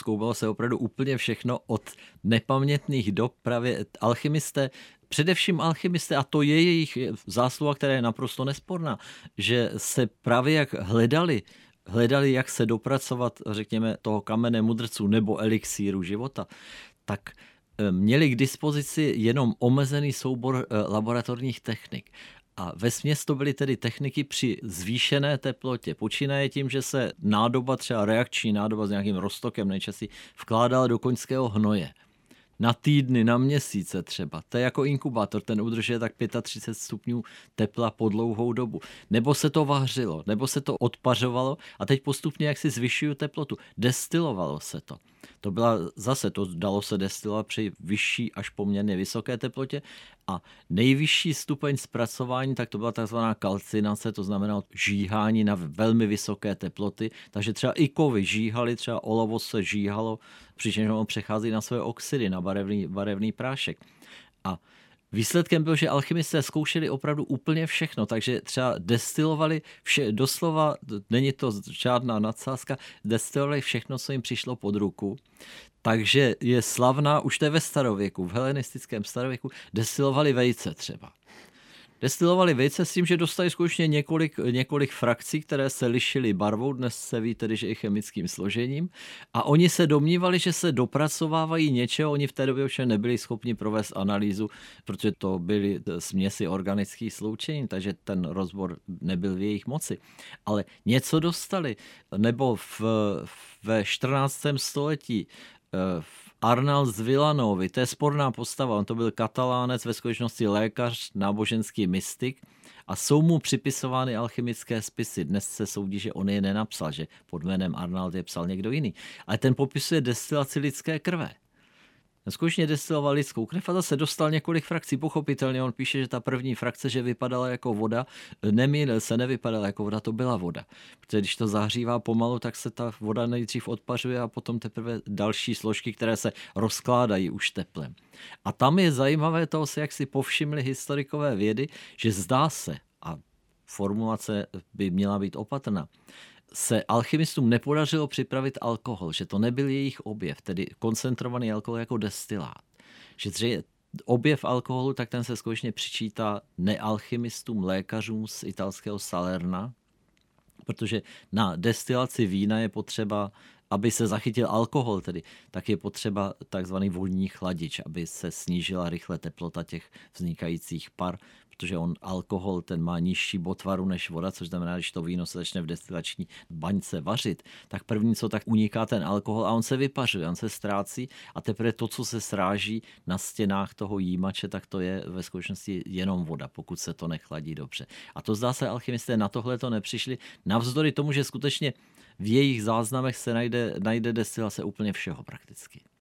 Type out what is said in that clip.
prozkoumalo se opravdu úplně všechno od nepamětných dob. Právě alchymisté, především alchymisté, a to je jejich zásluha, která je naprosto nesporná, že se právě jak hledali, jak se dopracovat, řekněme, toho kamene mudrců nebo elixíru života, tak měli k dispozici jenom omezený soubor laboratorních technik. A vesměs to byly tedy techniky při zvýšené teplotě. Počínaje tím, že se nádoba, třeba reakční nádoba s nějakým roztokem nejčastěji, vkládala do koňského hnoje. Na týdny, na měsíce třeba. To je jako inkubátor, ten udržuje tak 35 stupňů tepla po dlouhou dobu. Nebo se to vařilo, nebo se to odpařovalo a teď postupně, jak si zvyšují teplotu, destilovalo se to. To dalo se destilovat při vyšší až poměrně vysoké teplotě a nejvyšší stupeň zpracování, tak to byla takzvaná kalcinace, to znamená žíhání na velmi vysoké teploty, takže třeba i kovy žíhaly, třeba olovo se žíhalo, přičemž ono přechází na své oxidy, na barevný prášek. A výsledkem bylo, že alchymisté zkoušeli opravdu úplně všechno, takže třeba destilovali doslova, není to žádná nadsázka, destilovali všechno, co jim přišlo pod ruku. Takže je slavná, už to je ve starověku, v helenistickém starověku, destilovali vejce třeba. Destilovali vejce s tím, že dostali skutečně několik frakcí, které se lišily barvou, dnes se ví tedy, že i chemickým složením. A oni se domnívali, že se dopracovávají něčeho, oni v té době ovšem nebyli schopni provést analýzu, protože to byly směsi organických sloučenin, takže ten rozbor nebyl v jejich moci. Ale něco dostali, nebo ve 14. století Arnald z Villanovi, to je sporná postava, on to byl katalánec, ve skutečnosti lékař, náboženský mystik a jsou mu připisovány alchymické spisy. Dnes se soudí, že on je nenapsal, že pod jménem Arnald je psal někdo jiný. Ale ten popisuje destilaci lidské krve. Skutečně destiloval lidskou krev a zase dostal několik frakcí. Pochopitelně on píše, že ta první frakce, že vypadala jako voda, nemýlil se, nevypadala jako voda, to byla voda. Protože když to zahřívá pomalu, tak se ta voda nejdřív odpařuje a potom teprve další složky, které se rozkládají už teplem. A tam je zajímavé, toho se jak si povšimli historikové vědy, že zdá se, a formulace by měla být opatrná, se alchymistům nepodařilo připravit alkohol, že to nebyl jejich objev, tedy koncentrovaný alkohol jako destilát. Že objev alkoholu, tak ten se skutečně přičítá nealchymistům, lékařům z italského Salerna, protože na destilaci vína je potřeba, aby se zachytil alkohol, tedy, tak je potřeba takzvaný vodní chladič, aby se snížila rychle teplota těch vznikajících par, protože alkohol ten má nižší bod tvaru než voda, což znamená, když to víno se začne v destilační baňce vařit, tak první co tak uniká ten alkohol a on se vypařuje, on se ztrácí a teprve to, co se sráží na stěnách toho jímače, tak to je ve skutečnosti jenom voda, pokud se to nechladí dobře. A to zdá se, alchymisté na tohle to nepřišli, navzdory tomu, že skutečně v jejich záznamech se najde destilace úplně všeho prakticky.